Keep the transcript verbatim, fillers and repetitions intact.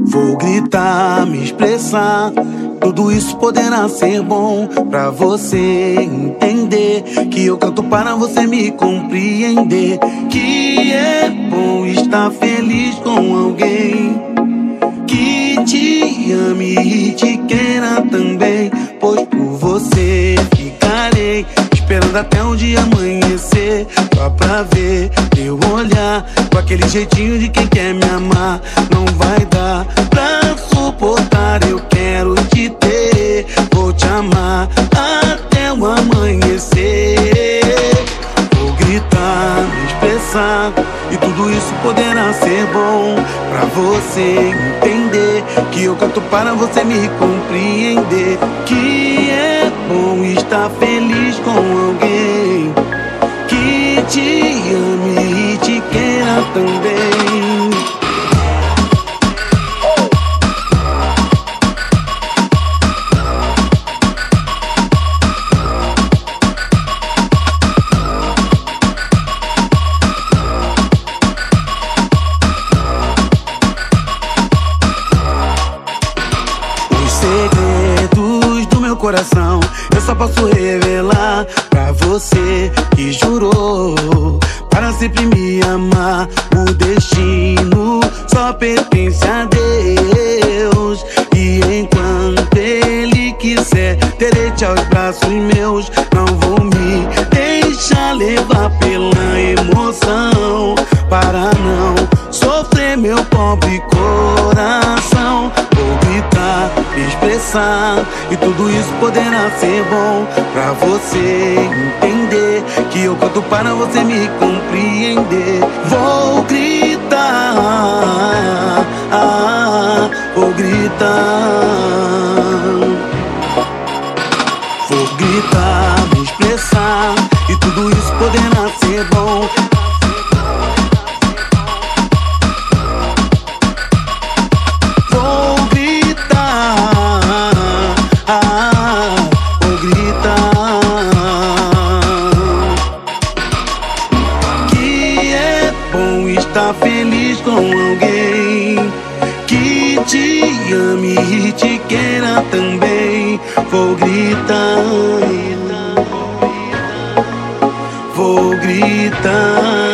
Vou gritar, me expressar. Tudo isso poderá ser bom pra você entender que eu canto para você me compreender. Que é bom estar feliz com alguém que te ame e te queira também. Pois por você ficarei esperando até o dia amanhecer, só pra ver teu olhar com aquele jeitinho de quem quer me amar. Não vai dar pra suportar, eu quero te ter, vou te amar até o amanhecer. Vou gritar, me expressar, e tudo isso poderá ser bom pra você entender que eu canto para você me compreender. Que é bom estar feliz com alguém que te ame e te queira também. Segredos do meu coração eu só posso revelar pra você que jurou para sempre me amar. O destino só pertence a Deus, e enquanto Ele quiser terei-te aos braços meus. Não vou me deixar levar pela emoção, para não sofrer meu pobre coração. Vou gritar, me expressar, e tudo isso poderá ser bom pra você entender que eu canto para você me compreender. Vou gritar, ah, vou gritar, vou gritar, me expressar, e tudo isso poderá ser bom. Estar feliz com alguém que te ame e te queira também. Vou gritar, vou gritar.